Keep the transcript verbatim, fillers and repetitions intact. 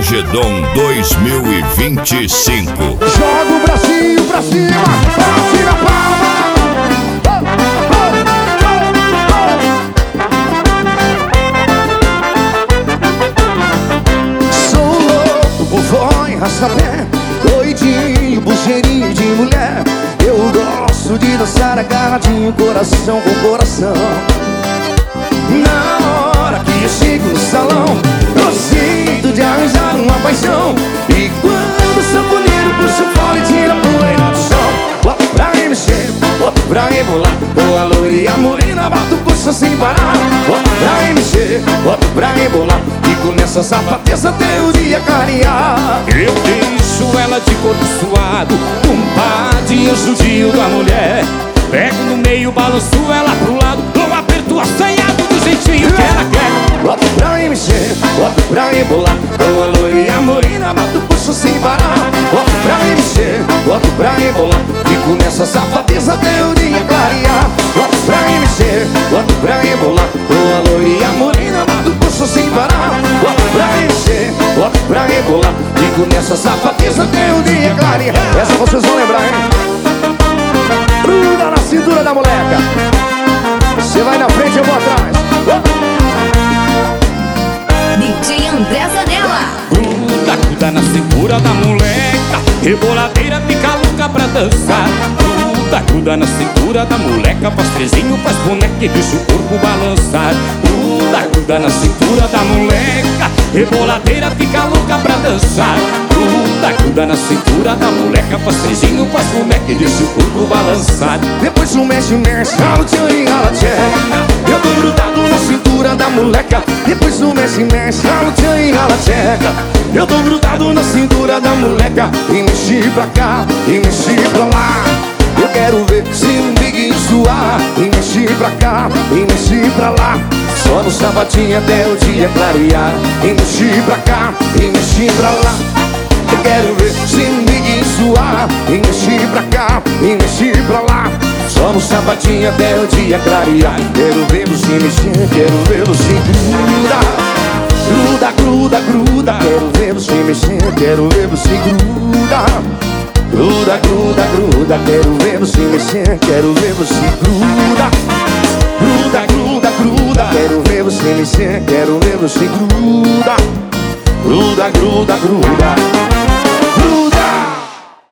Armagedon dois mil e vinte e cinco. Joga o bracinho pra cima, atira a palma. Sou louco, bufão, arrasta-pé, doidinho, bugeirinho de mulher. Eu gosto de dançar agarradinho, coração com coração. Na hora que eu chego no salão, eu sinto de arranjar uma paixão. E quando o sanfoneiro puxa o fole e tira a poeira do chão, bota pra remexer, bota pra rebolar. Com a loira e a morena, bota o puxa sem parar. Bota pra remexer, bota pra rebolar. E começa a safadeza até o dia clarear. Eu deixo ela de corpo suado, compadre, eu judio da mulher. Pego no meio, balanço ela pro lado, dou um aperto assanhado do jeitinho que ela quer. Bota pra mexer, bota pra rebolar. Com a loira e a morena, bota o puxo sem parar. Bota pra mexer, bota pra rebolar. E começa a safadeza até o dia clarear. Bota pra mexer, bota pra rebolar. Com a loira e a morena, bota o puxo sem parar. Bota pra mexer, bota pra rebolar. E começa a safadeza até o dia clarear. Essa vocês vão lembrar, hein? Gruda na cintura da moleca. Você vai na frente, eu vou atrás. D J André Zanella. Gruda, gruda na cintura da moleca, reboladeira fica louca pra dançar. Gruda, gruda na cintura da moleca, faz trezinho, faz boneca e deixa o corpo balançar. Gruda, gruda na cintura da moleca, reboladeira fica louca pra dançar. Gruda, gruda na cintura da moleca, faz trezinho, faz boneca e deixa o corpo balançar. Depois um mexe, mexe, rala o tchan e rala tcheca. Eu tô grudado na cintura da moleca. Depois um mexe, mexe, rala o tchan e rala tcheca. Eu tô grudado na cintura da moleca. E mexi pra cá, e mexi pra lá. Eu quero ver se um biguinho suar. E mexi pra cá, e mexi pra lá. Só no sapatinho até o dia clarear. E mexi pra cá, e mexi pra lá. Eu quero ver se um biguinho suar. E mexi pra cá, e mexi pra lá. Só no sapatinho até o dia clarear. Quero vê-lo se mexer, quero vê-lo se gruda. Gruda, gruda, gruda. Quero vê-lo se mexer, quero vê-lo se gruda. Gruda, gruda, gruda. Quero vê-lo se mexer, quero vê-lo se gruda. Gruda, gruda, gruda. Quero vê-lo se mexer, quero vê-lo se gruda. Gruda, gruda, gruda.